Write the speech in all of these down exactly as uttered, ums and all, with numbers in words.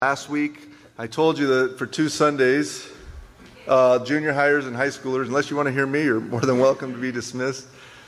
Last week, I told you that for two Sundays, uh, junior hires and high schoolers, unless you want to hear me, you're more than welcome to be dismissed.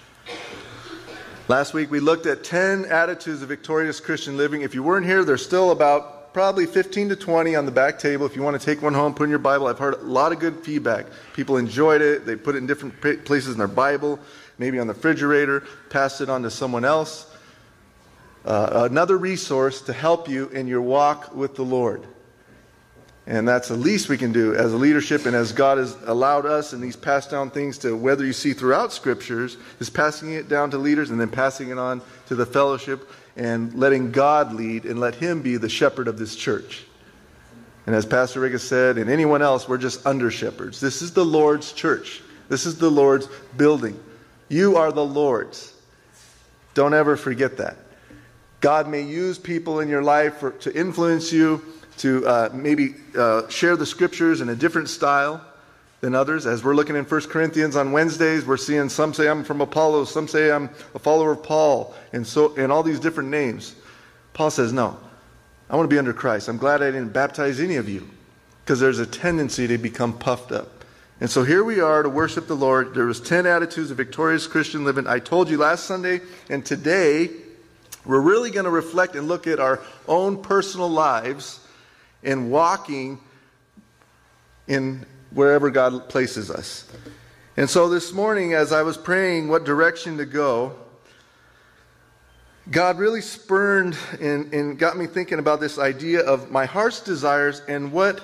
Last week, we looked at ten attitudes of victorious Christian living. If you weren't here, there's still about probably fifteen to twenty on the back table. If you want to take one home, put in your Bible. I've heard a lot of good feedback. People enjoyed it. They put it in different places in their Bible, maybe on the refrigerator, passed it on to someone else. Uh, another resource to help you in your walk with the Lord. And that's the least we can do as a leadership, and as God has allowed us and these passed down things to, whether you see throughout Scriptures, is passing it down to leaders and then passing it on to the fellowship and letting God lead and let Him be the shepherd of this church. And as Pastor Rick has said, and anyone else, we're just under shepherds. This is the Lord's church. This is the Lord's building. You are the Lord's. Don't ever forget that. God may use people in your life for, to influence you, to uh, maybe uh, share the Scriptures in a different style than others. As we're looking in First Corinthians on Wednesdays, we're seeing some say I'm from Apollos, some say I'm a follower of Paul, and so and all these different names. Paul says, no, I want to be under Christ. I'm glad I didn't baptize any of you, because there's a tendency to become puffed up. And so here we are to worship the Lord. There was ten attitudes of victorious Christian living. I told you last Sunday, and today we're really going to reflect and look at our own personal lives in walking in wherever God places us. And so this morning, as I was praying what direction to go, God really spurned and, and got me thinking about this idea of my heart's desires and what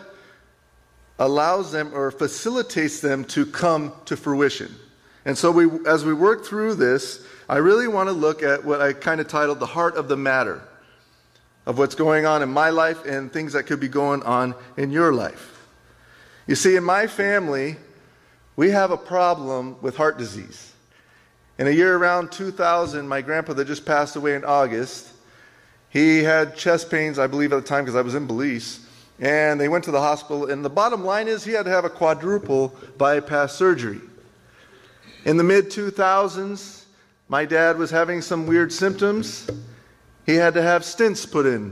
allows them or facilitates them to come to fruition. And so we, as we work through this, I really want to look at what I kind of titled the heart of the matter, of what's going on in my life and things that could be going on in your life. You see, in my family, we have a problem with heart disease. In a year around two thousand, my grandpa that just passed away in August, he had chest pains, I believe at the time, because I was in Belize, and they went to the hospital, and the bottom line is he had to have a quadruple bypass surgery. In the mid two thousands, my dad was having some weird symptoms. He had to have stents put in.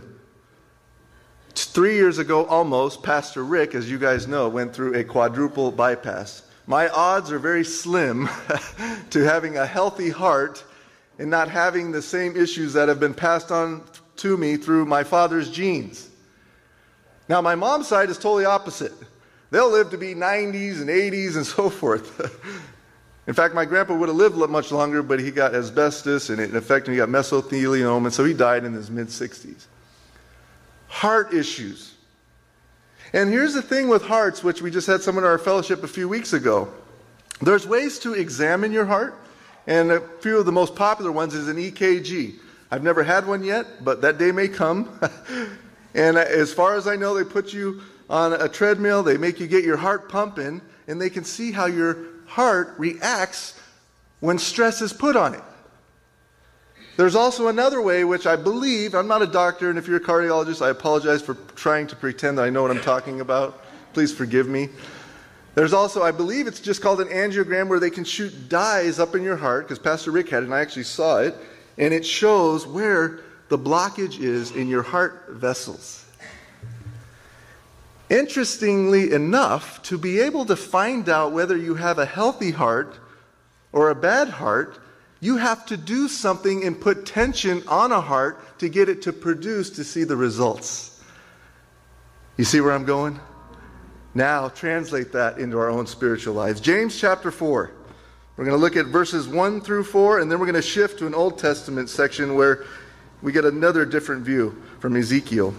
Three years ago, almost, Pastor Rick, as you guys know, went through a quadruple bypass. My odds are very slim to having a healthy heart and not having the same issues that have been passed on to me through my father's genes. Now, my mom's side is totally opposite. They'll live to be nineties and eighties and so forth. In fact, my grandpa would have lived much longer, but he got asbestos, and it affected him. He got mesothelioma, and so he died in his mid-sixties. Heart issues. And here's the thing with hearts, which we just had someone in our fellowship a few weeks ago. There's ways to examine your heart, and a few of the most popular ones is an E K G. I've never had one yet, but that day may come. And as far as I know, they put you on a treadmill, they make you get your heart pumping, and they can see how your heart reacts when stress is put on it. There's also another way, which I believe, I'm not a doctor, and if you're a cardiologist, I apologize for trying to pretend that I know what I'm talking about. Please forgive me. There's also, I believe it's just called an angiogram, where they can shoot dyes up in your heart, because Pastor Rick had it, and I actually saw it, and it shows where the blockage is in your heart vessels. Interestingly enough, to be able to find out whether you have a healthy heart or a bad heart, you have to do something and put tension on a heart to get it to produce to see the results. You see where I'm going? Now, translate that into our own spiritual lives. James chapter four. We're going to look at verses one through four, and then we're going to shift to an Old Testament section where we get another different view from Ezekiel.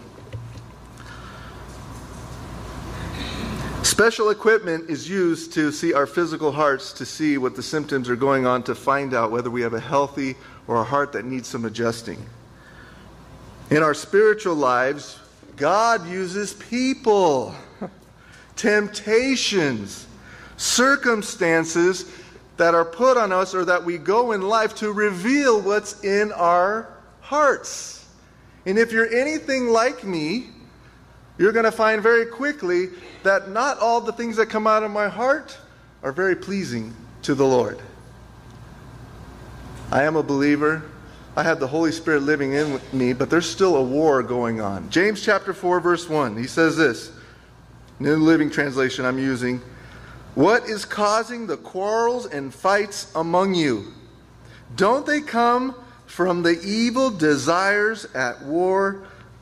Special equipment is used to see our physical hearts, to see what the symptoms are going on, to find out whether we have a healthy or a heart that needs some adjusting. In our spiritual lives, God uses people, temptations, circumstances that are put on us or that we go in life to reveal what's in our hearts. And if you're anything like me, you're going to find very quickly that not all the things that come out of my heart are very pleasing to the Lord. I am a believer. I have the Holy Spirit living in me, but there's still a war going on. James chapter four, verse one, he says this, New Living Translation I'm using, "What is causing the quarrels and fights among you? Don't they come from the evil desires at war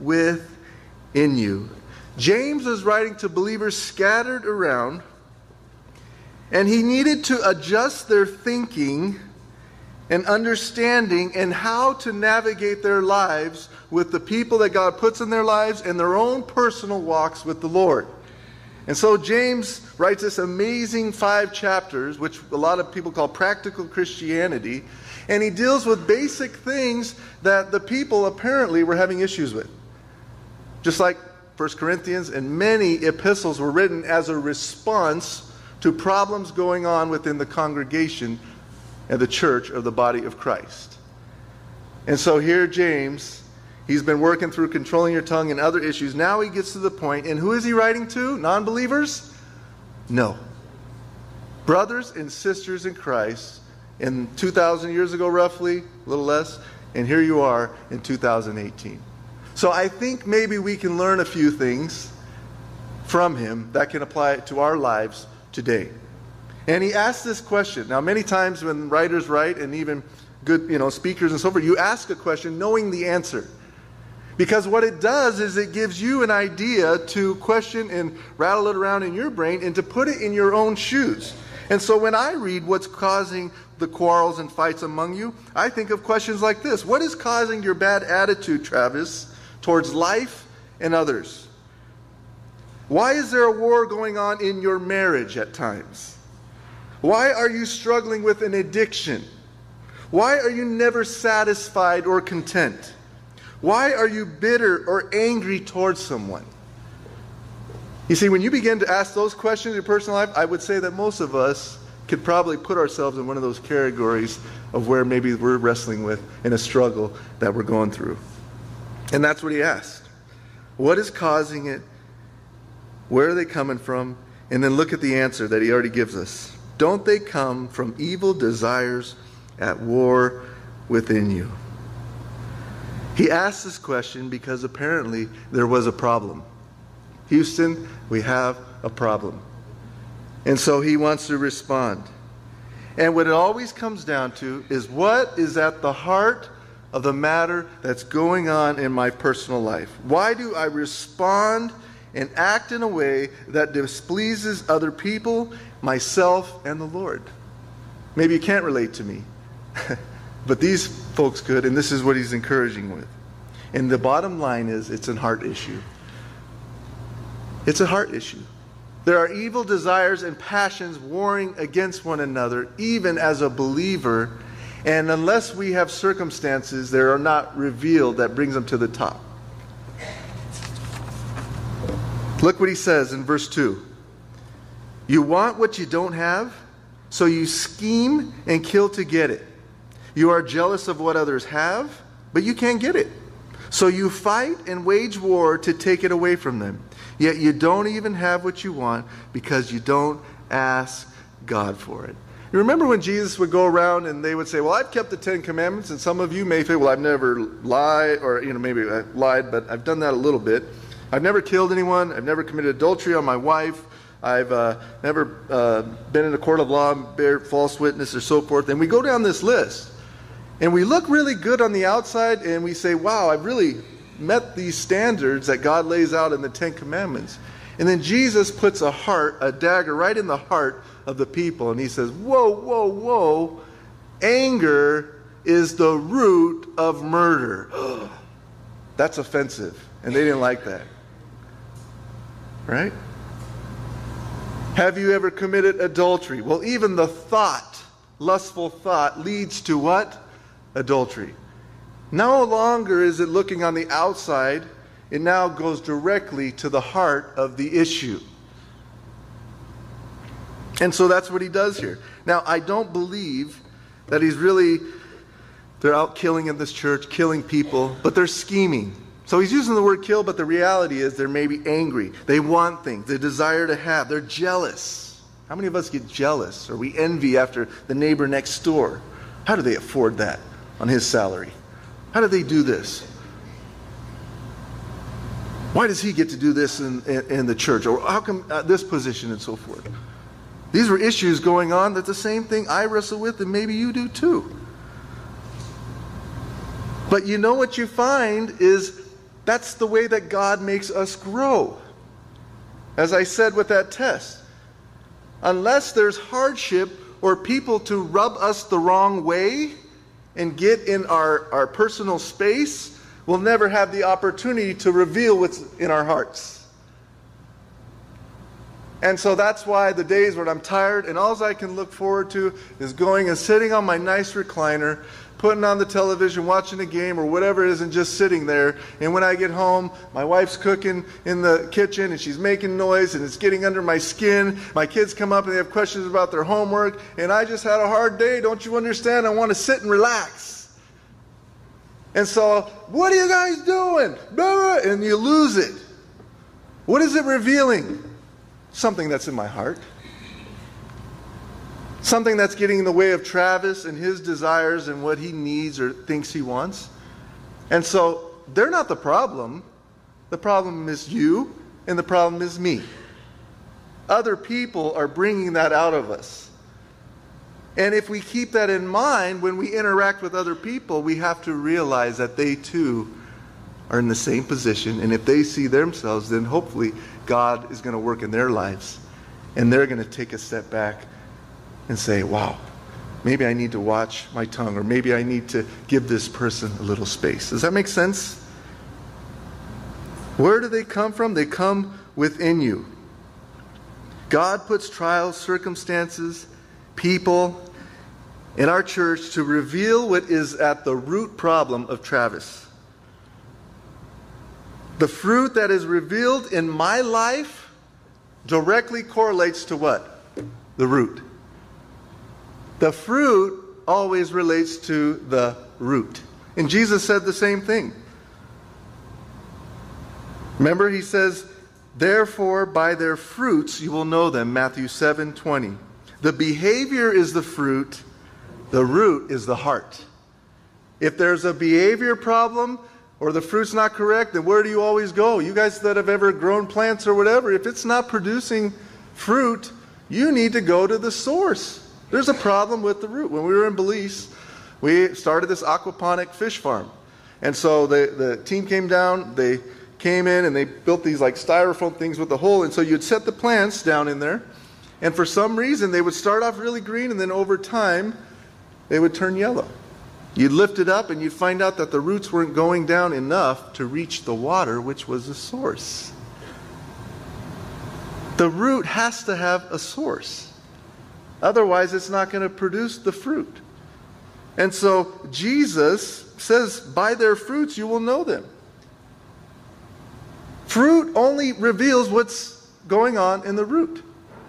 within you?" James is writing to believers scattered around, and he needed to adjust their thinking and understanding and how to navigate their lives with the people that God puts in their lives and their own personal walks with the Lord. And so James writes this amazing five chapters, which a lot of people call practical Christianity, and he deals with basic things that the people apparently were having issues with. Just like First Corinthians and many epistles were written as a response to problems going on within the congregation and the church of the body of Christ. And so here James, he's been working through controlling your tongue and other issues. Now he gets to the point, and who is he writing to? Non-believers? No. Brothers and sisters in Christ, in two thousand years ago roughly, a little less, and here you are in two thousand eighteen. So I think maybe we can learn a few things from him that can apply to our lives today. And he asked this question. Now, many times when writers write, and even good, you know, speakers and so forth, you ask a question knowing the answer. Because what it does is it gives you an idea to question and rattle it around in your brain and to put it in your own shoes. And so when I read what's causing the quarrels and fights among you, I think of questions like this. What is causing your bad attitude, Travis, towards life and others? Why is there a war going on in your marriage at times? Why are you struggling with an addiction? Why are you never satisfied or content? Why are you bitter or angry towards someone? You see, when you begin to ask those questions in your personal life, I would say that most of us could probably put ourselves in one of those categories of where maybe we're wrestling with in a struggle that we're going through. And that's what he asked. What is causing it? Where are they coming from? And then look at the answer that he already gives us. Don't they come from evil desires at war within you? He asked this question because apparently there was a problem. Houston, we have a problem. And so he wants to respond. And what it always comes down to is what is at the heart of the matter that's going on in my personal life. Why do I respond and act in a way that displeases other people, myself, and the Lord? Maybe you can't relate to me, but these folks could, and this is what he's encouraging with. And the bottom line is, it's a heart issue. It's a heart issue. There are evil desires and passions warring against one another, even as a believer, and unless we have circumstances that are not revealed, that brings them to the top. Look what he says in verse two. You want what you don't have, so you scheme and kill to get it. You are jealous of what others have, but you can't get it. So you fight and wage war to take it away from them. Yet you don't even have what you want because you don't ask God for it. You remember when Jesus would go around and they would say, well, I've kept the Ten Commandments, and some of you may say, well, I've never lied, or, you know, maybe I lied, but I've done that a little bit. I've never killed anyone. I've never committed adultery on my wife. I've uh, never uh, been in a court of law and bear false witness or so forth. And we go down this list. And we look really good on the outside and we say, wow, I've really met these standards that God lays out in the Ten Commandments. And then Jesus puts a heart, a dagger right in the heart of the people. And he says, whoa, whoa, whoa. Anger is the root of murder. That's offensive. And they didn't like that. Right? Have you ever committed adultery? Well, even the thought, lustful thought, leads to what? Adultery. No longer is it looking on the outside. It now goes directly to the heart of the issue. And so that's what he does here. Now, I don't believe that he's really, they're out killing in this church, killing people, but they're scheming. So he's using the word kill, but the reality is they're maybe angry. They want things. They desire to have. They're jealous. How many of us get jealous or we envy after the neighbor next door? How do they afford that on his salary? How do they do this? Why does he get to do this in, in, in the church? Or how come uh, this position and so forth? These were issues going on. That's the same thing I wrestle with, and maybe you do too. But you know what you find is that's the way that God makes us grow. As I said with that test, unless there's hardship or people to rub us the wrong way and get in our, our personal space, we'll never have the opportunity to reveal what's in our hearts. And so that's why the days when I'm tired and all I can look forward to is going and sitting on my nice recliner, putting on the television, watching a game or whatever it is, and just sitting there. And when I get home, my wife's cooking in the kitchen and she's making noise and it's getting under my skin. My kids come up and they have questions about their homework, and I just had a hard day. Don't you understand? I want to sit and relax. And so, what are you guys doing? And you lose it. What is it revealing? Something that's in my heart. Something that's getting in the way of Travis and his desires and what he needs or thinks he wants. And so, they're not the problem. The problem is you, and the problem is me. Other people are bringing that out of us. And if we keep that in mind, when we interact with other people, we have to realize that they too are in the same position. And if they see themselves, then hopefully God is going to work in their lives. And they're going to take a step back and say, wow, maybe I need to watch my tongue, or maybe I need to give this person a little space. Does that make sense? Where do they come from? They come within you. God puts trials, circumstances, people in our church to reveal what is at the root problem of Travis. The fruit that is revealed in my life directly correlates to what? The root. The fruit always relates to the root. And Jesus said the same thing. Remember, he says, therefore by their fruits you will know them, Matthew seven twenty. The behavior is the fruit, the root is the heart. If there's a behavior problem or the fruit's not correct, then where do you always go? You guys that have ever grown plants or whatever, if it's not producing fruit, you need to go to the source. There's a problem with the root. When we were in Belize, we started this aquaponic fish farm. And so the, the team came down, they came in and they built these like styrofoam things with a hole. And so you'd set the plants down in there. And for some reason, they would start off really green, and then over time, they would turn yellow. You'd lift it up, and you'd find out that the roots weren't going down enough to reach the water, which was the source. The root has to have a source. Otherwise, it's not going to produce the fruit. And so, Jesus says, by their fruits you will know them. Fruit only reveals what's going on in the root.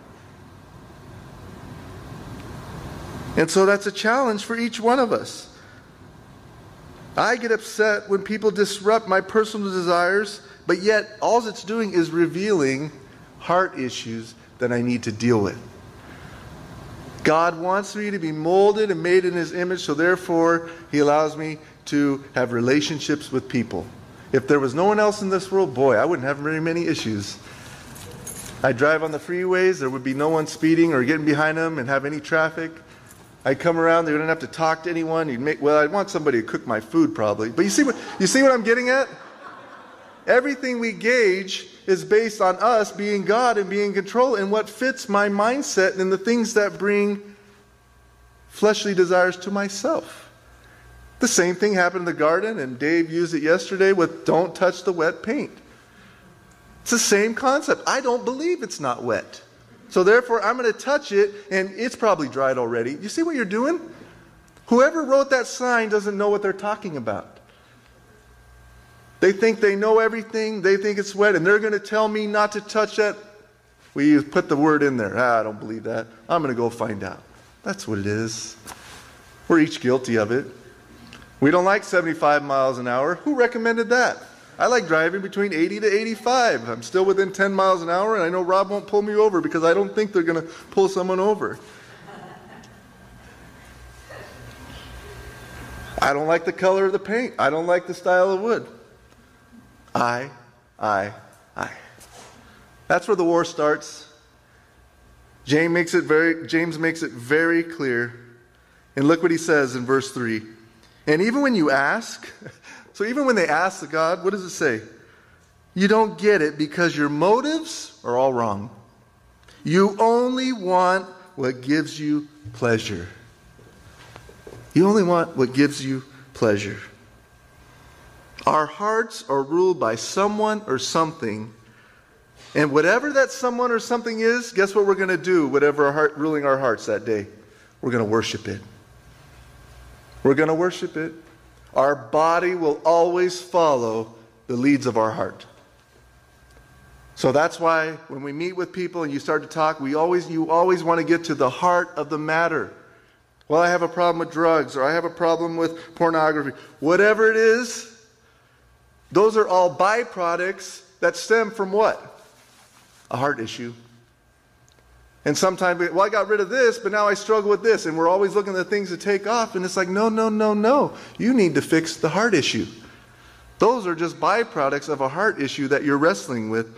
And so that's a challenge for each one of us. I get upset when people disrupt my personal desires, but yet all it's doing is revealing heart issues that I need to deal with. God wants me to be molded and made in His image, so therefore He allows me to have relationships with people. If there was no one else in this world, boy, I wouldn't have very many issues. I'd drive on the freeways, there would be no one speeding or getting behind them and have any traffic. I'd come around, they wouldn't have to talk to anyone. You'd make, well, I'd want somebody to cook my food probably. But you see what you see what I'm getting at? Everything we gauge is based on us being God and being in control, and what fits my mindset and the things that bring fleshly desires to myself. The same thing happened in the garden, and Dave used it yesterday with don't touch the wet paint. It's the same concept. I don't believe it's not wet. So therefore, I'm going to touch it, and it's probably dried already. You see what you're doing? Whoever wrote that sign doesn't know what they're talking about. They think they know everything. They think it's wet, and they're going to tell me not to touch that. We put the word in there. Ah, I don't believe that. I'm going to go find out. That's what it is. We're each guilty of it. We don't like seventy-five miles an hour. Who recommended that? I like driving between eighty to eighty-five. I'm still within ten miles an hour, and I know Rob won't pull me over because I don't think they're going to pull someone over. I don't like the color of the paint. I don't like the style of wood. I, I, I. That's where the war starts. James makes it very, James makes it very clear. And look what he says in verse three. And even when you ask, so even when they ask the God, what does it say? You don't get it because your motives are all wrong. You only want what gives you pleasure. You only want what gives you pleasure. Our hearts are ruled by someone or something. And whatever that someone or something is, guess what we're going to do? Whatever our heart, ruling our hearts that day, we're going to worship it. We're going to worship it. Our body will always follow the leads of our heart. So that's why when we meet with people and you start to talk, we always you always want to get to the heart of the matter. Well, I have a problem with drugs, or I have a problem with pornography. Whatever it is, those are all byproducts that stem from what? A heart issue. And sometimes, well, I got rid of this, but now I struggle with this. And we're always looking at the things to take off. And it's like, no, no, no, no. You need to fix the heart issue. Those are just byproducts of a heart issue that you're wrestling with.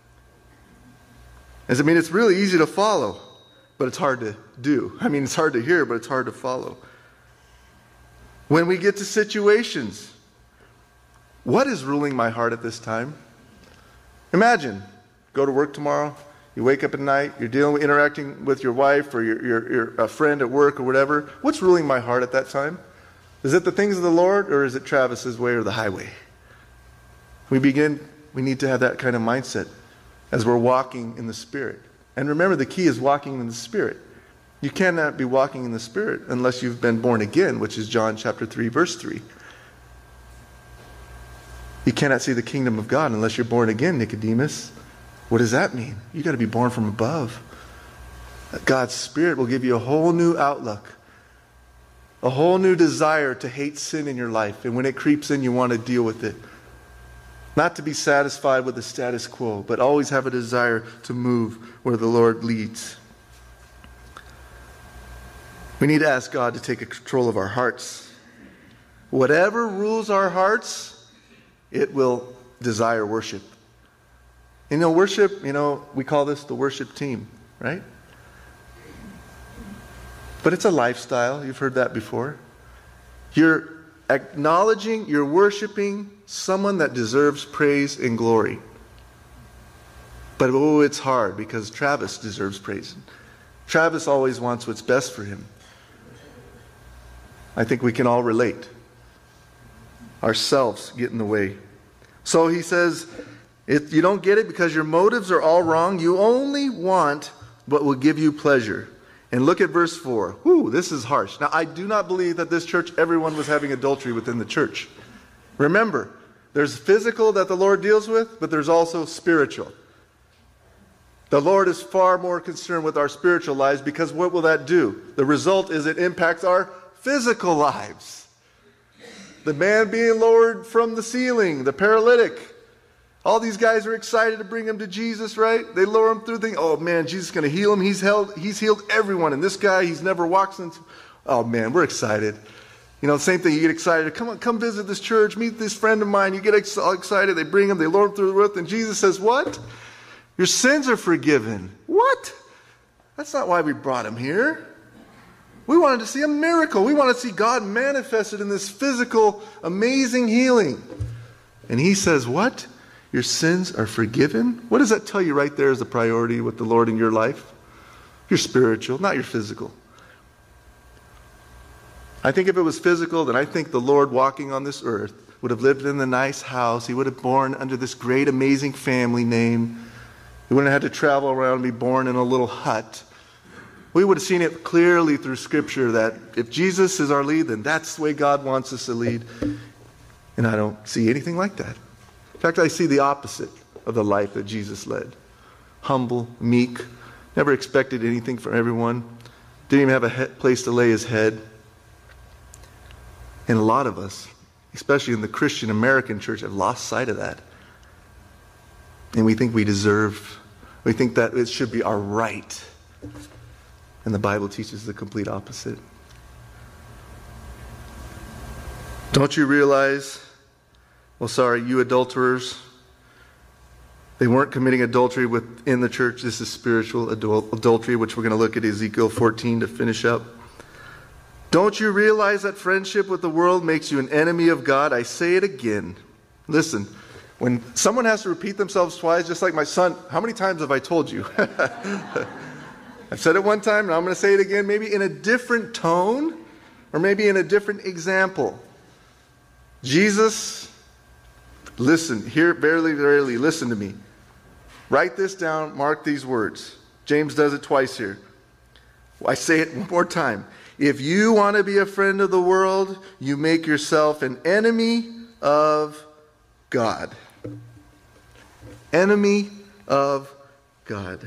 As I mean, it's really easy to follow, but it's hard to do. I mean, it's hard to hear, but it's hard to follow. When we get to situations, what is ruling my heart at this time? Imagine, go to work tomorrow, you wake up at night, you're dealing with interacting with your wife or your, your, your a friend at work or whatever. What's ruling my heart at that time? Is it the things of the Lord, or is it Travis's way or the highway? We begin, we need to have that kind of mindset as we're walking in the Spirit. And remember, the key is walking in the Spirit. You cannot be walking in the Spirit unless you've been born again, which is John chapter three, verse three. You cannot see the kingdom of God unless you're born again, Nicodemus. What does that mean? You got to be born from above. God's Spirit will give you a whole new outlook, a whole new desire to hate sin in your life. And when it creeps in, you want to deal with it. Not to be satisfied with the status quo, but always have a desire to move where the Lord leads. We need to ask God to take control of our hearts. Whatever rules our hearts, it will desire worship. You know, worship, you know, we call this the worship team, right? But it's a lifestyle. You've heard that before. You're acknowledging, you're worshiping someone that deserves praise and glory. But oh, it's hard because Travis deserves praise. Travis always wants what's best for him. I think we can all relate. Ourselves get in the way. So he says, if you don't get it because your motives are all wrong. You only want what will give you pleasure. And look at verse four. Whew, this is harsh. Now, I do not believe that this church, everyone was having adultery within the church. Remember, there's physical that the Lord deals with, but there's also spiritual. The Lord is far more concerned with our spiritual lives because what will that do? The result is it impacts our physical lives. The man being lowered from the ceiling, the paralytic. All these guys are excited to bring him to Jesus, right? They lower him through the thing. Oh man, Jesus is going to heal him. He's held, he's healed everyone. And this guy, he's never walked since. Oh man, we're excited. You know, same thing. You get excited. Come on, come visit this church. Meet this friend of mine. You get ex- excited. They bring him. They lower him through the roof. And Jesus says, what? Your sins are forgiven. What? That's not why we brought him here. We wanted to see a miracle. We want to see God manifested in this physical, amazing healing. And he says, what? Your sins are forgiven? What does that tell you right there as a priority with the Lord in your life? You're spiritual, not your physical. I think if it was physical, then I think the Lord walking on this earth would have lived in a nice house. He would have born under this great, amazing family name. He wouldn't have had to travel around and be born in a little hut. We would have seen it clearly through Scripture that if Jesus is our lead, then that's the way God wants us to lead. And I don't see anything like that. In fact, I see the opposite of the life that Jesus led. Humble, meek, never expected anything from everyone. Didn't even have a he- place to lay his head. And a lot of us, especially in the Christian American church, have lost sight of that. And we think we deserve, we think that it should be our right. And the Bible teaches the complete opposite. Don't you realize, well, sorry, you adulterers, they weren't committing adultery within the church. This is spiritual adul- adultery, which we're going to look at Ezekiel fourteen to finish up. Don't you realize that friendship with the world makes you an enemy of God? I say it again. Listen, when someone has to repeat themselves twice, just like my son, how many times have I told you? I've said it one time, and I'm going to say it again, maybe in a different tone, or maybe in a different example. Jesus, listen, hear verily, verily, listen to me. Write this down, mark these words. James does it twice here. I say it one more time. If you want to be a friend of the world, you make yourself an enemy of God. Enemy of God.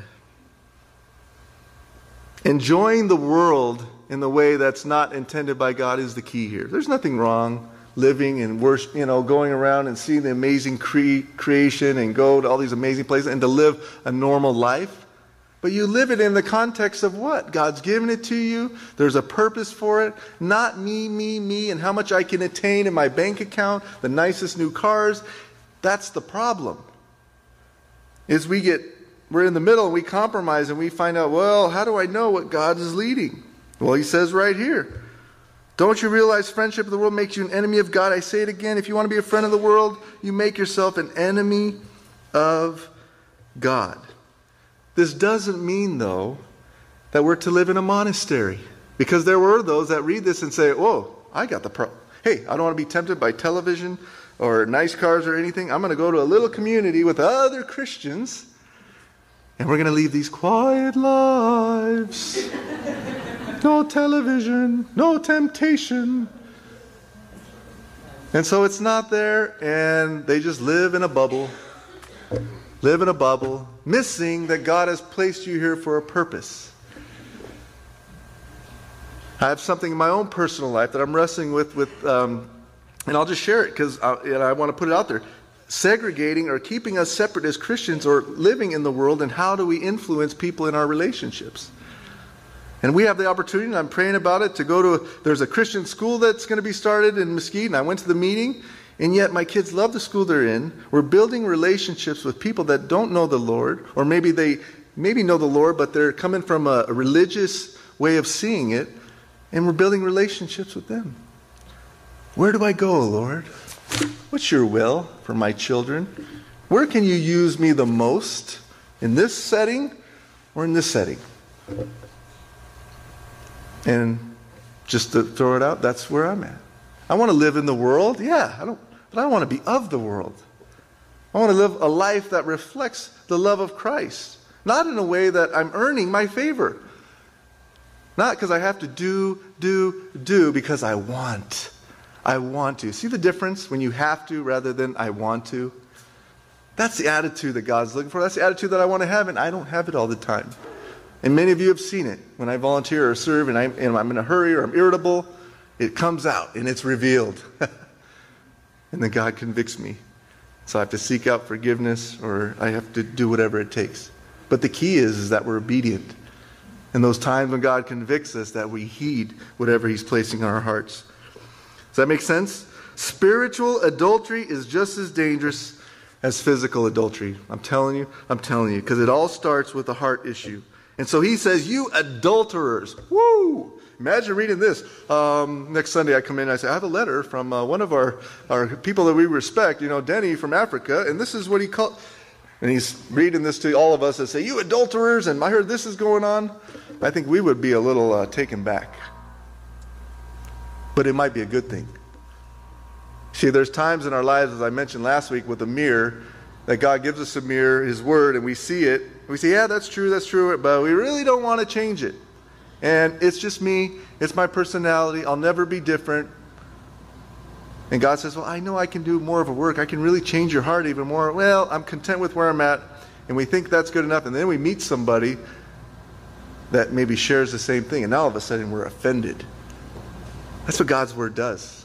Enjoying the world in the way that's not intended by God is the key here. There's nothing wrong living and worship, you know, going around and seeing the amazing cre- creation and go to all these amazing places and to live a normal life. But you live it in the context of what? God's given it to you. There's a purpose for it. Not me, me, me, and how much I can attain in my bank account, the nicest new cars. That's the problem. Is we get, we're in the middle and we compromise and we find out, well, how do I know what God is leading? Well, he says right here, don't you realize friendship with the world makes you an enemy of God? I say it again, if you want to be a friend of the world, you make yourself an enemy of God. This doesn't mean, though, that we're to live in a monastery. Because there were those that read this and say, whoa, I got the pro. Hey, I don't want to be tempted by television or nice cars or anything. I'm going to go to a little community with other Christians, and we're going to lead these quiet lives. No television, no temptation. And so it's not there, and they just live in a bubble. Live in a bubble, missing that God has placed you here for a purpose. I have something in my own personal life that I'm wrestling with, with um, and I'll just share it because I, and I want to put it out there. Segregating or keeping us separate as Christians or living in the world, and how do we influence people in our relationships? And we have the opportunity, and I'm praying about it, to go to, a, there's a Christian school that's going to be started in Mesquite, and I went to the meeting. And yet my kids love the school they're in. We're building relationships with people that don't know the Lord, or maybe they maybe know the Lord, but they're coming from a, a religious way of seeing it, and we're building relationships with them. Where do I go, Lord? What's your will for my children? Where can you use me the most? In this setting or in this setting? And just to throw it out, that's where I'm at. I want to live in the world, yeah, I don't, but I want to be of the world. I want to live a life that reflects the love of Christ. Not in a way that I'm earning my favor. Not because I have to do, do, do, because I want. I want to. See the difference when you have to rather than I want to? That's the attitude that God's looking for. That's the attitude that I want to have, and I don't have it all the time. And many of you have seen it. When I volunteer or serve and, I, and I'm in a hurry or I'm irritable, it comes out and it's revealed. And then God convicts me. So I have to seek out forgiveness, or I have to do whatever it takes. But the key is, is that we're obedient. In those times when God convicts us, that we heed whatever He's placing in our hearts. Does that make sense? Spiritual adultery is just as dangerous as physical adultery. I'm telling you, I'm telling you, because it all starts with a heart issue. And so He says, you adulterers, woo! Imagine reading this. Um, next Sunday I come in and I say, I have a letter from uh, one of our, our people that we respect, you know, Denny from Africa, and this is what he called. And he's reading this to all of us and say, you adulterers, and I heard this is going on. I think we would be a little uh, taken back. But it might be a good thing. See, there's times in our lives, as I mentioned last week with a mirror, that God gives us a mirror, His Word, and we see it. We say, yeah, that's true, that's true, but we really don't want to change it. And it's just me. It's my personality. I'll never be different. And God says, well, I know I can do more of a work. I can really change your heart even more. Well, I'm content with where I'm at. And we think that's good enough. And then we meet somebody that maybe shares the same thing. And now all of a sudden we're offended. That's what God's Word does.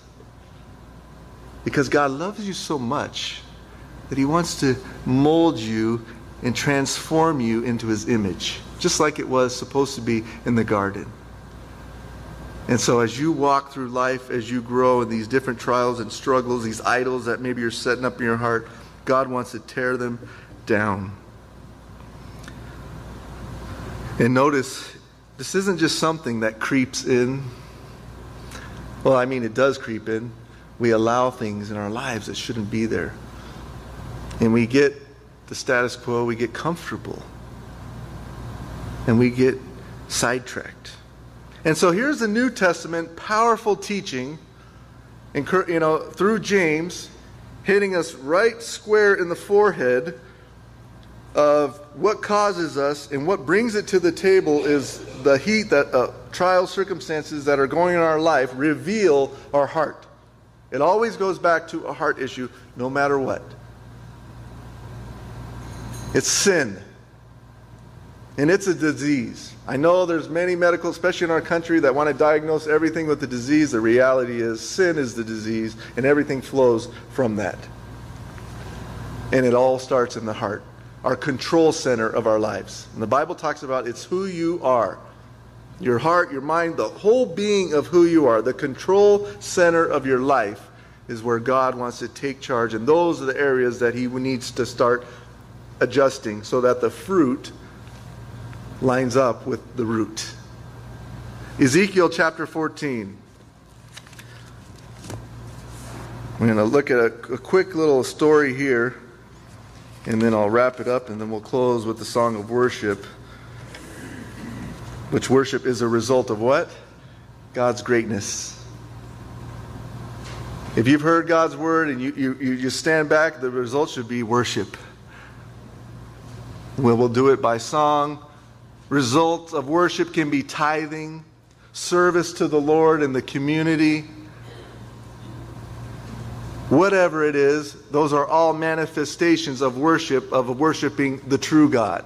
Because God loves you so much that He wants to mold you and transform you into His image. Just like it was supposed to be in the garden. And so as you walk through life, as you grow in these different trials and struggles, these idols that maybe you're setting up in your heart, God wants to tear them down. And notice, this isn't just something that creeps in. Well, I mean, it does creep in. We allow things in our lives that shouldn't be there. And we get the status quo, we get comfortable. And we get sidetracked. And so here's the New Testament powerful teaching, you know, through James, hitting us right square in the forehead of what causes us and what brings it to the table is the heat that uh, trials, circumstances that are going in our life reveal our heart. It always goes back to a heart issue, no matter what. It's sin. And it's a disease. I know there's many medical, especially in our country, that want to diagnose everything with the disease. The reality is sin is the disease, and everything flows from that. And it all starts in the heart, our control center of our lives. And the Bible talks about it's who you are. Your heart, your mind, the whole being of who you are, the control center of your life is where God wants to take charge. And those are the areas that He needs to start adjusting so that the fruit lines up with the root. Ezekiel chapter fourteen. We're going to look at a, a quick little story here, and then I'll wrap it up, and then we'll close with the song of worship. Which worship is a result of what? God's greatness. If you've heard God's word and you, you, you just stand back, the result should be worship. We'll, we'll do it by song. Results of worship can be tithing, service to the Lord and the community. Whatever it is, those are all manifestations of worship, of worshiping the true God.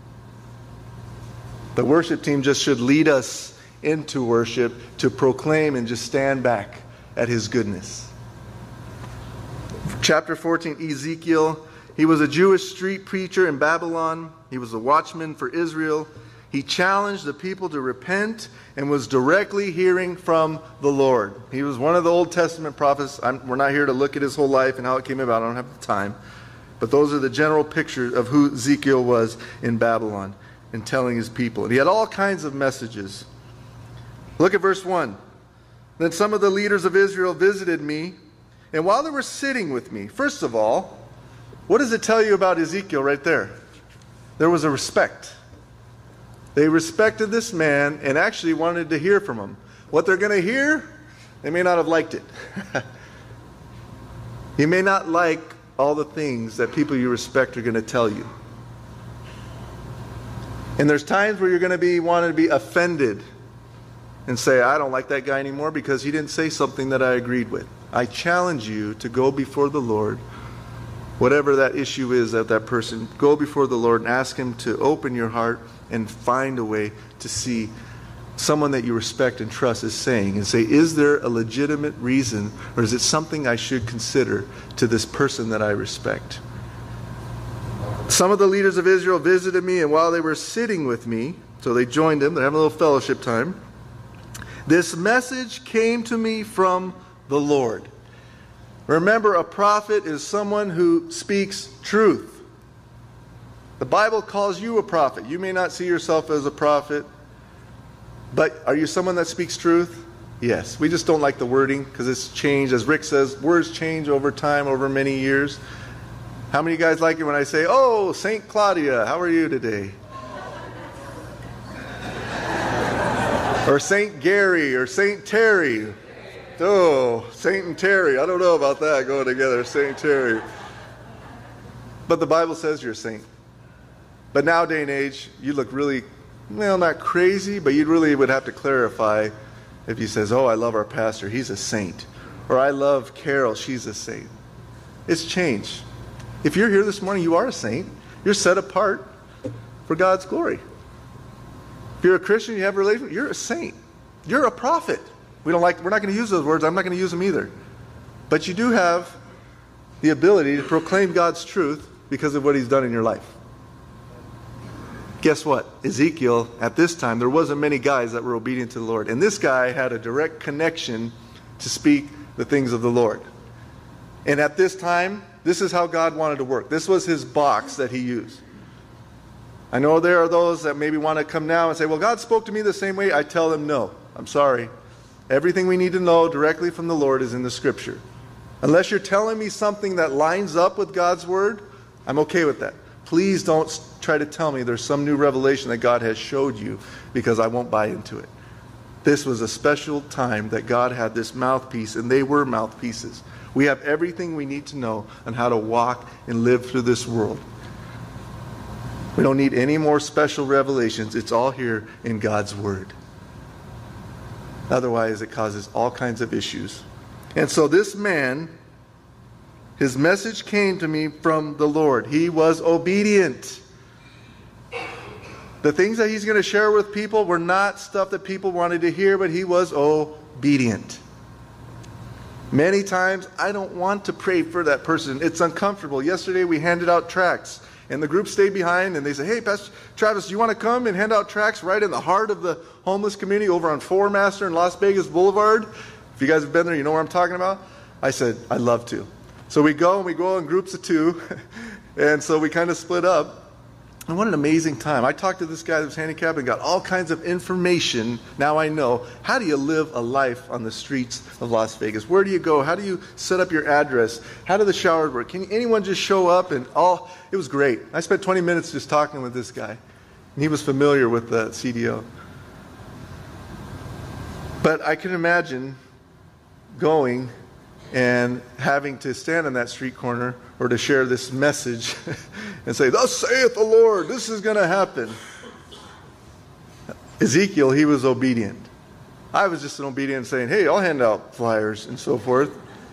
The worship team just should lead us into worship to proclaim and just stand back at His goodness. Chapter fourteen, Ezekiel. He was a Jewish street preacher in Babylon. He was a watchman for Israel. He challenged the people to repent and was directly hearing from the Lord. He was one of the Old Testament prophets. I'm, we're not here to look at his whole life and how it came about. I don't have the time. But those are the general pictures of who Ezekiel was in Babylon and telling his people. And he had all kinds of messages. Look at verse one. Then some of the leaders of Israel visited me, and while they were sitting with me, first of all, what does it tell you about Ezekiel right there? There was a respect. They respected this man and actually wanted to hear from him. What they're going to hear, they may not have liked it. You may not like all the things that people you respect are going to tell you. And there's times where you're going to be wanting to be offended and say, I don't like that guy anymore because he didn't say something that I agreed with. I challenge you to go before the Lord, whatever that issue is that that person, go before the Lord and ask Him to open your heart and find a way to see someone that you respect and trust is saying, and say, is there a legitimate reason, or is it something I should consider to this person that I respect? Some of the leaders of Israel visited me, and while they were sitting with me, so they joined him, they're having a little fellowship time, this message came to me from the Lord. Remember, a prophet is someone who speaks truth. The Bible calls you a prophet. You may not see yourself as a prophet, but are you someone that speaks truth? Yes. We just don't like the wording because it's changed. As Rick says, words change over time, over many years. How many of you guys like it when I say, oh, Saint Claudia, how are you today? Or Saint Gary, or Saint Terry. Oh, Saint and Terry. I don't know about that going together, Saint Terry. But the Bible says you're a saint. But nowadays and age, you look really, well, not crazy, but you really would have to clarify if he says, oh, I love our pastor, he's a saint. Or I love Carol, she's a saint. It's changed. If you're here this morning, you are a saint. You're set apart for God's glory. If you're a Christian, you have a relationship, you're a saint. You're a prophet. We don't like, we're not going to use those words. I'm not going to use them either. But you do have the ability to proclaim God's truth because of what He's done in your life. Guess what? Ezekiel, at this time, there wasn't many guys that were obedient to the Lord. And this guy had a direct connection to speak the things of the Lord. And at this time, this is how God wanted to work. This was his box that he used. I know there are those that maybe want to come now and say, well, God spoke to me the same way. I tell them, no, I'm sorry. Everything we need to know directly from the Lord is in the Scripture. Unless you're telling me something that lines up with God's Word, I'm okay with that. Please don't try to tell me there's some new revelation that God has showed you, because I won't buy into it. This was a special time that God had this mouthpiece, and they were mouthpieces. We have everything we need to know on how to walk and live through this world. We don't need any more special revelations. It's all here in God's Word. Otherwise, it causes all kinds of issues. And so this man, his message came to me from the Lord. He was obedient. The things that he's going to share with people were not stuff that people wanted to hear, but he was obedient. Many times, I don't want to pray for that person. It's uncomfortable. Yesterday, we handed out tracts. And the group stayed behind, and they said, hey, Pastor Travis, do you want to come and hand out tracts right in the heart of the homeless community over on Four Master and Las Vegas Boulevard? If you guys have been there, you know what I'm talking about. I said, I'd love to. So we go, and we go in groups of two. And so we kind of split up. And what an amazing time. I talked to this guy that was handicapped and got all kinds of information. Now I know, how do you live a life on the streets of Las Vegas? Where do you go? How do you set up your address? How do the showers work? Can anyone just show up? And all, it was great. I spent twenty minutes just talking with this guy. And he was familiar with the C D O. But I can imagine going and having to stand on that street corner or to share this message and say, thus saith the Lord, this is going to happen. Ezekiel, he was obedient. I was just an obedient saying, hey, I'll hand out flyers and so forth.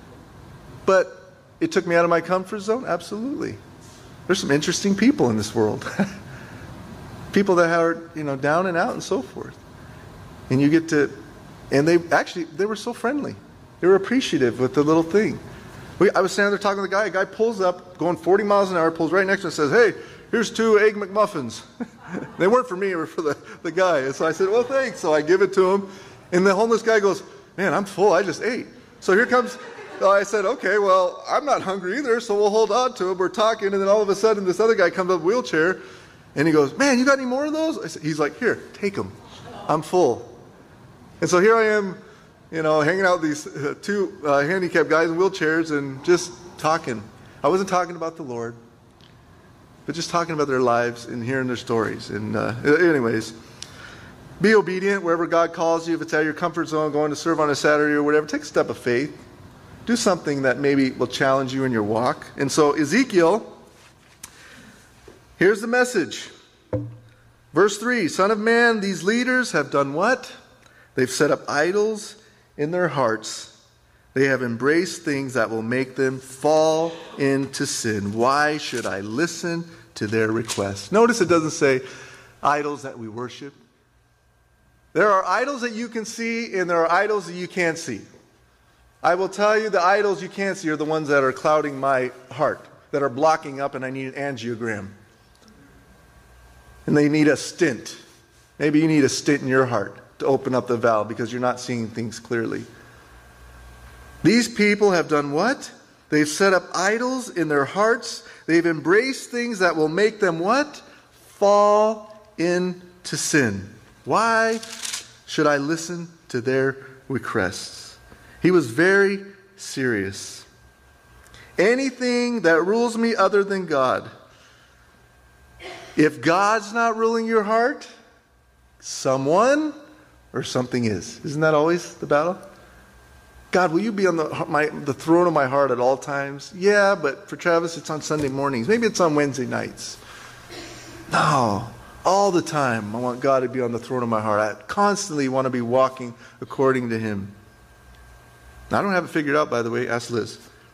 But it took me out of my comfort zone? Absolutely. There's some interesting people in this world. People that are, you know, down and out and so forth. And you get to, and they actually, they were so friendly. They were appreciative with the little thing. We, I was standing there talking to the guy. A guy pulls up, going forty miles an hour, pulls right next to me and says, hey, here's two Egg McMuffins. They weren't for me, they were for the, the guy. And so I said, well, thanks. So I give it to him. And the homeless guy goes, man, I'm full. I just ate. So here comes, so I said, okay, well, I'm not hungry either, so we'll hold on to him. We're talking, and then all of a sudden this other guy comes up with a wheelchair, and he goes, man, you got any more of those? I said, he's like, here, take them. I'm full. And so here I am, you know, hanging out with these uh, two uh, handicapped guys in wheelchairs and just talking. I wasn't talking about the Lord, but just talking about their lives and hearing their stories. And uh, anyways, be obedient wherever God calls you. If it's out of your comfort zone, going to serve on a Saturday or whatever, take a step of faith. Do something that maybe will challenge you in your walk. And so Ezekiel, here's the message. Verse three, Son of man, these leaders have done what? They've set up idols in their hearts. They have embraced things that will make them fall into sin. Why should I listen to their requests? Notice it doesn't say idols that we worship. There are idols that you can see, and there are idols that you can't see. I will tell you, the idols you can't see are the ones that are clouding my heart, that are blocking up, and I need an angiogram. And they need a stent. Maybe you need a stent in your heart to open up the valve because you're not seeing things clearly. These people have done what? They've set up idols in their hearts. They've embraced things that will make them what? Fall into sin. Why should I listen to their requests? He was very serious. Anything that rules me other than God. If God's not ruling your heart, someone or something is. Isn't that always the battle? God, will you be on the, my, the throne of my heart at all times? Yeah, but for Travis, it's on Sunday mornings. Maybe it's on Wednesday nights. No, all the time I want God to be on the throne of my heart. I constantly want to be walking according to Him. Now, I don't have it figured out, by the way. Ask Liz.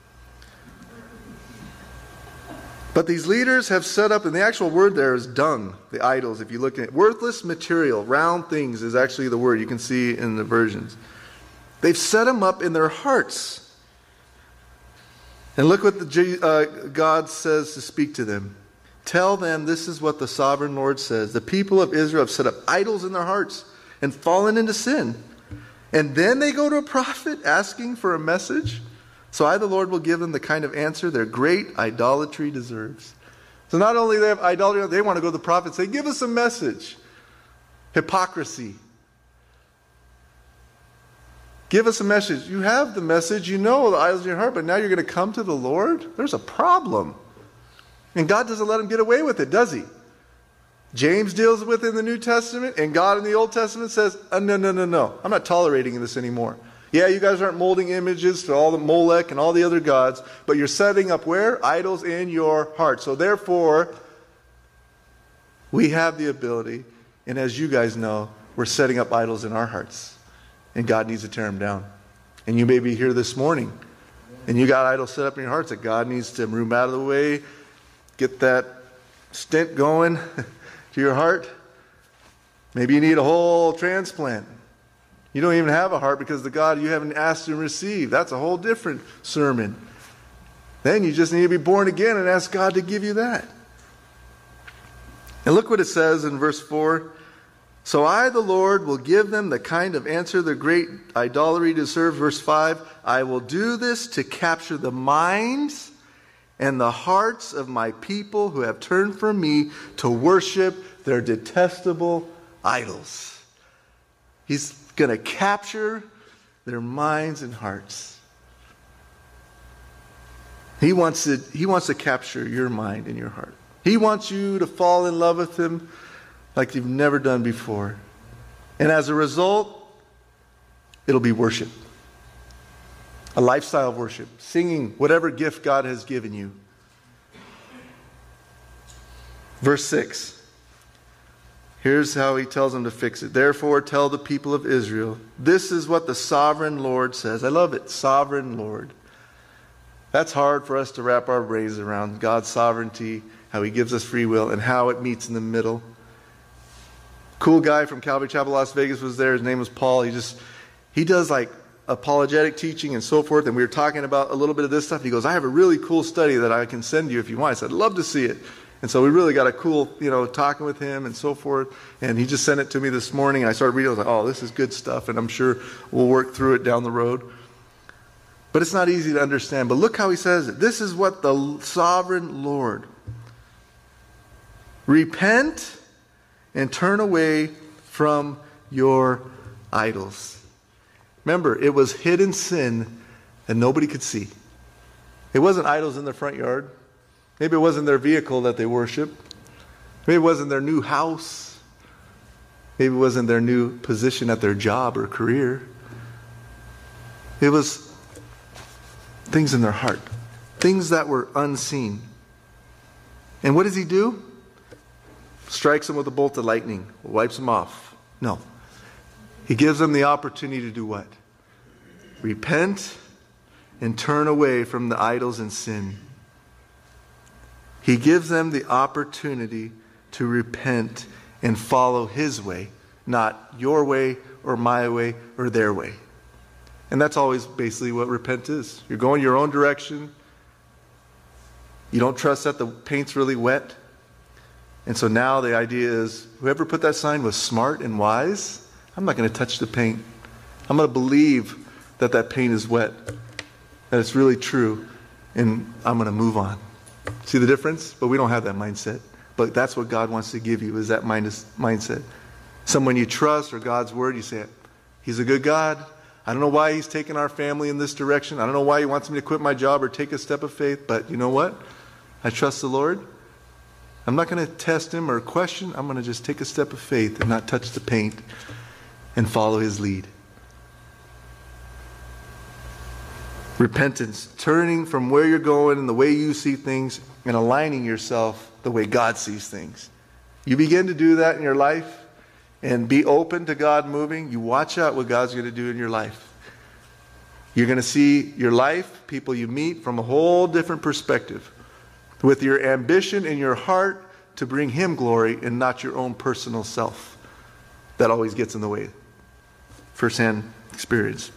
But these leaders have set up, and the actual word there is dung, the idols. If you look at it, worthless material, round things is actually the word you can see in the versions. They've set them up in their hearts. And look what the, uh, God says to speak to them. Tell them this is what the sovereign Lord says. The people of Israel have set up idols in their hearts and fallen into sin. And then they go to a prophet asking for a message. So I, the Lord, will give them the kind of answer their great idolatry deserves. So not only do they have idolatry, they want to go to the prophet and say, give us a message. Hypocrisy. Give us a message. You have the message, you know the idols in your heart, but now you're going to come to the Lord? There's a problem. And God doesn't let them get away with it, does he? James deals with it in the New Testament, and God in the Old Testament says, oh, no, no, no, no. I'm not tolerating this anymore. Yeah, you guys aren't molding images to all the Molech and all the other gods, but you're setting up where? Idols in your heart. So therefore, we have the ability, and as you guys know, we're setting up idols in our hearts. And God needs to tear them down. And you may be here this morning, and you got idols set up in your hearts that God needs to move out of the way, get that stent going to your heart. Maybe you need a whole transplant. You don't even have a heart because the God you haven't asked to receive. That's a whole different sermon. Then you just need to be born again and ask God to give you that. And look what it says in verse four. So I, the Lord, will give them the kind of answer their great idolatry deserves. Verse five. I will do this to capture the minds and the hearts of my people who have turned from me to worship their detestable idols. He's going to capture their minds and hearts. He wants to, he wants to capture your mind and your heart. He wants you to fall in love with him like you've never done before. And as a result, it'll be worship. A lifestyle of worship. Singing whatever gift God has given you. Verse six. Here's how he tells them to fix it. Therefore, tell the people of Israel, this is what the sovereign Lord says. I love it. Sovereign Lord. That's hard for us to wrap our brains around. God's sovereignty, how he gives us free will, and how it meets in the middle. Cool guy from Calvary Chapel, Las Vegas was there. His name was Paul. He just, he does like apologetic teaching and so forth. And we were talking about a little bit of this stuff. He goes, I have a really cool study that I can send you if you want. I said, I'd love to see it. And so we really got a cool, you know, talking with him and so forth. And he just sent it to me this morning. And I started reading. I was like, oh, this is good stuff. And I'm sure we'll work through it down the road. But it's not easy to understand. But look how he says it. This is what the sovereign Lord. Repent and turn away from your idols. Remember, it was hidden sin that nobody could see. It wasn't idols in their front yard. Maybe it wasn't their vehicle that they worshiped. Maybe it wasn't their new house. Maybe it wasn't their new position at their job or career. It was things in their heart. Things that were unseen. And what does he do? Strikes them with a bolt of lightning. Wipes them off. No. He gives them the opportunity to do what? Repent and turn away from the idols and sin. He gives them the opportunity to repent and follow his way, not your way or my way or their way. And that's always basically what repent is. You're going your own direction. You don't trust that the paint's really wet. And so now the idea is, whoever put that sign was smart and wise. I'm not going to touch the paint. I'm going to believe that that paint is wet, that it's really true, and I'm going to move on. See the difference? But we don't have that mindset. But that's what God wants to give you, is that mindset. Someone you trust or God's word, you say, he's a good God. I don't know why he's taking our family in this direction. I don't know why he wants me to quit my job or take a step of faith. But you know what? I trust the Lord. I'm not going to test him or question. I'm going to just take a step of faith and not touch the paint and follow his lead. Repentance, turning from where you're going and the way you see things and aligning yourself the way God sees things. You begin to do that in your life and be open to God moving. You watch out what God's going to do in your life. You're going to see your life, people you meet, from a whole different perspective. With your ambition in your heart to bring him glory and not your own personal self. That always gets in the way. First-hand experience.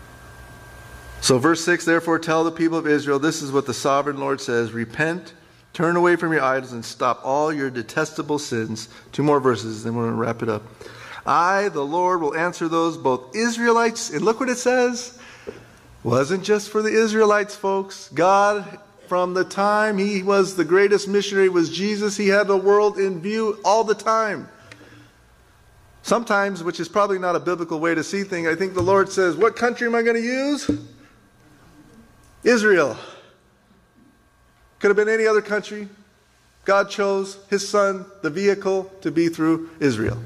So verse six, therefore tell the people of Israel, this is what the sovereign Lord says, repent, Turn away from your idols and stop all your detestable sins. Two more verses, then we're going to wrap it up. I, the Lord, will answer those both Israelites, and look what it says. Wasn't just for the Israelites, folks. God, from the time he was the greatest missionary, was Jesus. He had the world in view all the time. Sometimes, which is probably not a biblical way to see things, I think the Lord says, what country am I going to use? Israel. Could have been any other country. God chose his son, the vehicle, to be through Israel.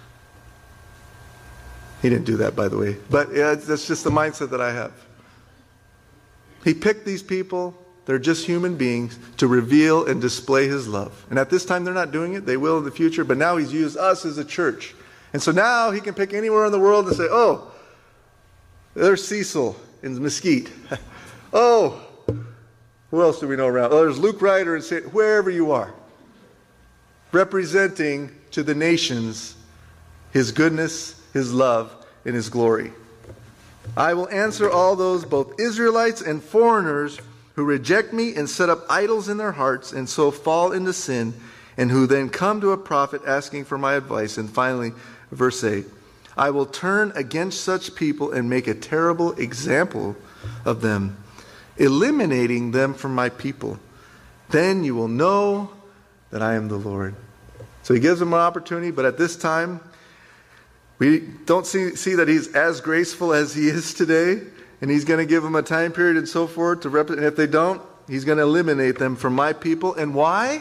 He didn't do that, by the way. But yeah, that's just the mindset that I have. He picked these people, they're just human beings, to reveal and display his love. And at this time, they're not doing it. They will in the future. But now he's used us as a church. And so now he can pick anywhere in the world and say, oh, there's Cecil in Mesquite. Oh, who else do we know around? Oh, there's Luke Ryder, and say, wherever you are, representing to the nations his goodness, his love, and his glory. I will answer all those, both Israelites and foreigners, who reject me and set up idols in their hearts and so fall into sin, and who then come to a prophet asking for my advice. And finally, verse eight, I will turn against such people and make a terrible example of them, eliminating them from my people. Then you will know that I am the Lord. So he gives them an opportunity, but at this time, we don't see, see that he's as graceful as he is today, and he's going to give them a time period and so forth to represent. And if they don't, he's going to eliminate them from my people. And why?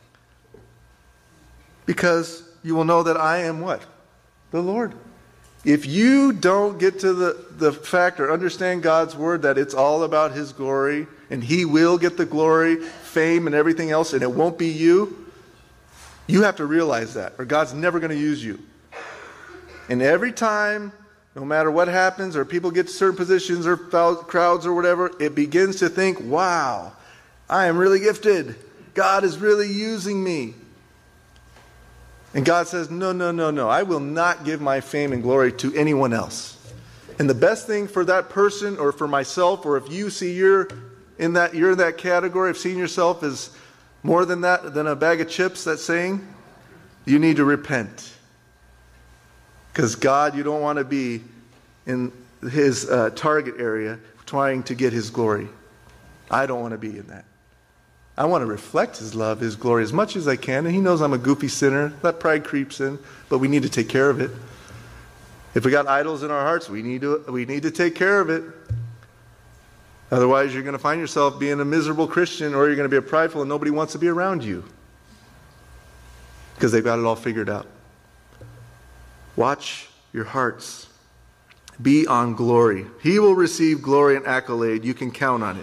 Because you will know that I am what? The Lord. If you don't get to the, the fact or understand God's word that it's all about his glory, and he will get the glory, fame, and everything else, and it won't be you, you have to realize that, or God's never going to use you. And every time, no matter what happens, or people get to certain positions or crowds or whatever, it begins to think, wow, I am really gifted. God is really using me. And God says, no, no, no, no. I will not give my fame and glory to anyone else. And the best thing for that person or for myself, or if you see you're in that, you're in that category of seeing yourself as more than that, than a bag of chips, that saying, you need to repent. Because God, you don't want to be in his uh, target area trying to get his glory. I don't want to be in that. I want to reflect his love, his glory as much as I can. And he knows I'm a goofy sinner. That pride creeps in, but we need to take care of it. If we got idols in our hearts, we need to, we need to take care of it. Otherwise, you're going to find yourself being a miserable Christian, or you're going to be a prideful and nobody wants to be around you. Because they've got it all figured out. Watch your hearts. Be on glory. He will receive glory and accolade. You can count on it.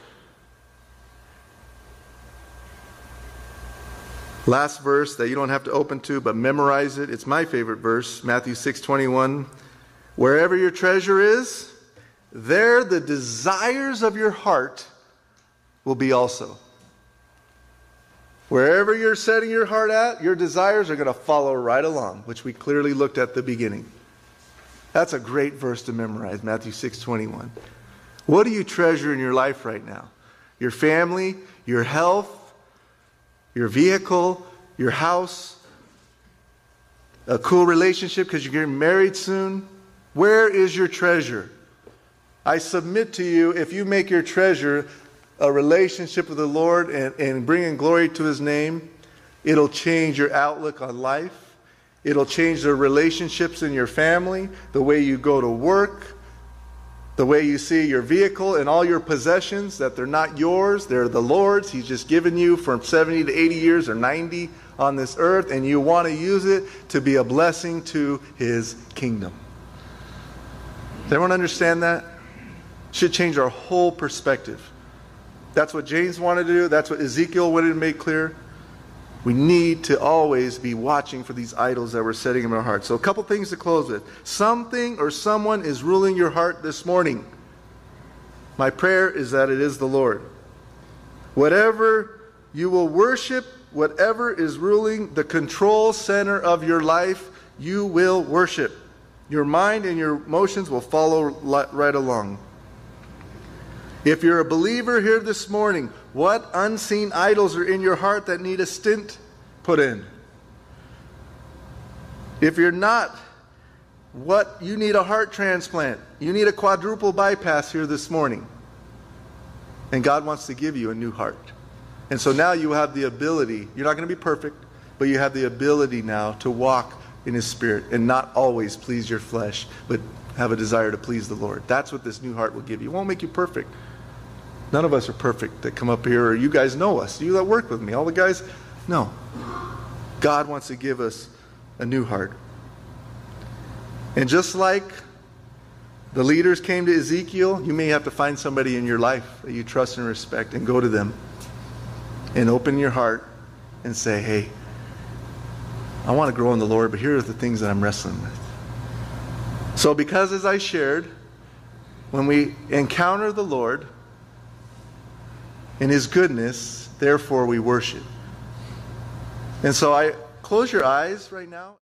Last verse that you don't have to open to, but memorize it. It's my favorite verse, Matthew six twenty-one. Wherever your treasure is, there the desires of your heart will be also. Wherever you're setting your heart at, your desires are going to follow right along, which we clearly looked at the beginning. That's a great verse to memorize, Matthew six twenty-one. What do you treasure in your life right now? Your family, your health, your vehicle, your house, a cool relationship because you're getting married soon? Where is your treasure? I submit to you, if you make your treasure a relationship with the Lord and, and bringing glory to his name, it'll change your outlook on life. It'll change the relationships in your family, the way you go to work, the way you see your vehicle and all your possessions, that they're not yours, they're the Lord's. He's just given you from seventy to eighty years or ninety on this earth, and you want to use it to be a blessing to his kingdom. Does everyone understand that? Should change our whole perspective. That's what James wanted to do. That's what Ezekiel wanted to make clear. We need to always be watching for these idols that we're setting in our hearts. So a couple things to close with. Something or someone is ruling your heart this morning. My prayer is that it is the Lord. Whatever you will worship, whatever is ruling the control center of your life, you will worship. Your mind and your emotions will follow right along. If you're a believer here this morning, What unseen idols are in your heart that need a stint put in? If you're not, what you need a heart transplant. You need a quadruple bypass here this morning. And God wants to give you a new heart. And so now you have the ability, you're not going to be perfect, but you have the ability now to walk in His Spirit and not always please your flesh, but have a desire to please the Lord. That's what this new heart will give you. It won't make you perfect. None of us are perfect that come up here, or you guys know us. You that work with me, all the guys, no. God wants to give us a new heart. And just like the leaders came to Ezekiel, you may have to find somebody in your life that you trust and respect and go to them and open your heart and say, hey, I want to grow in the Lord, but here are the things that I'm wrestling with. So because, as I shared, when we encounter the Lord in His goodness, therefore we worship. And so I close your eyes right now.